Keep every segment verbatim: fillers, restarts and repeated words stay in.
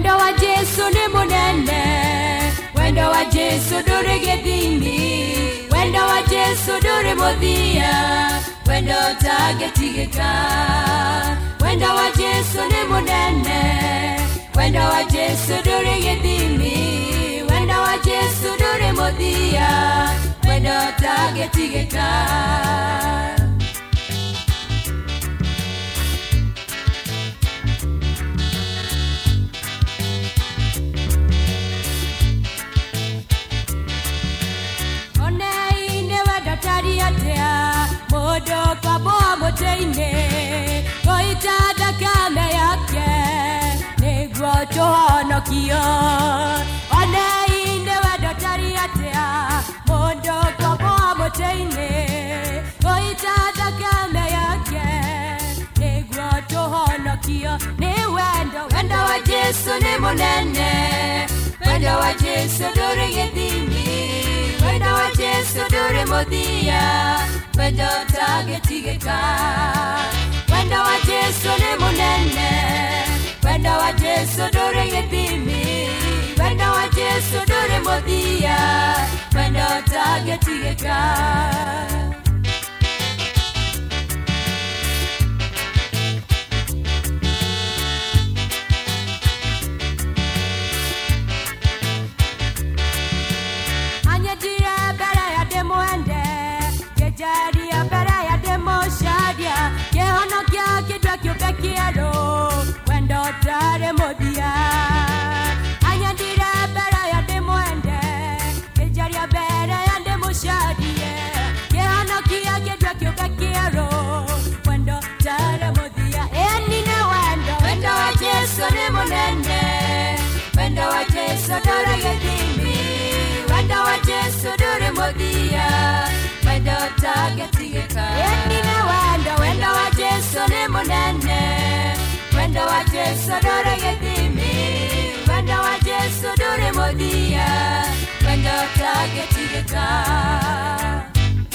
wendo wa Jesu ni munene, wendo wa Jesu duri gethini, wendo wa Jesu duri muthia, wendo tagetigika. Wendo wa Jesu ni munene, wendo wa Jesu duri gethini, wendo wa Jesu duri muthia, wendo tagetigika. Modo kwa boa moteine, goita dakame yake, negro tohono kio. One inde wado tariatea, modo kwa boa moteine, goita dakame yake, negro tohono kio. Ni wendo, wendo wa Jesu ni munene, wendo wa Jesu duri gethini, wendo wa Jesu duri muthia, wendo tagetigika. Wendo wa Jesu ni munene, wendo wa Jesu duri gethini, wendo wa Jesu duri muthia, wendo tagetigika. Jaria para ya demo shadia, que hono kia kidwa kyoka kiaro, wendo tare modia. Anyadira para ya demo ende, que jaria para ya demo shadia, que hono kia kidwa kyoka kiaro, wendo tare modia. Eni ne wendo, wendo wa Jesu ni munene, wendo wa Jesu dore gethini, wendo wa Jesu dore modia, wendo tagetigika. Eni ne wendo, wendo wa Jesu ni munene, wendo wa Jesu dore gethini, wendo wa Jesu dore modia, wendo tagetigika.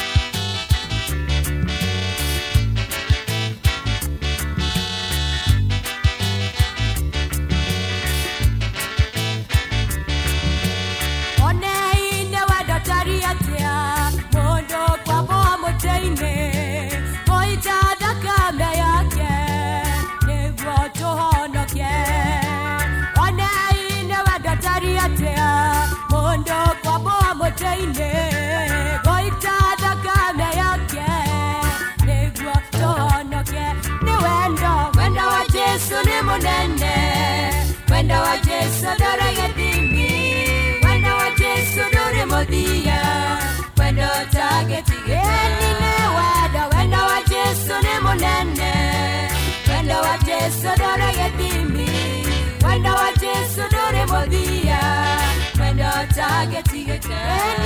Mondo kwa boa moteine, goita dakame yake, negro tohonoke. Ni wendo, wendo wa Jesu ni munene, wendo wa Jesu dore gethini, wendo wa Jesu dore muthia, wendo tagetigika. Eni ne wendo, wendo wa Jesu ni munene, wendo wa Jesu dore gethini, wendo wa Jesu dore muthia, wendo tagetigika.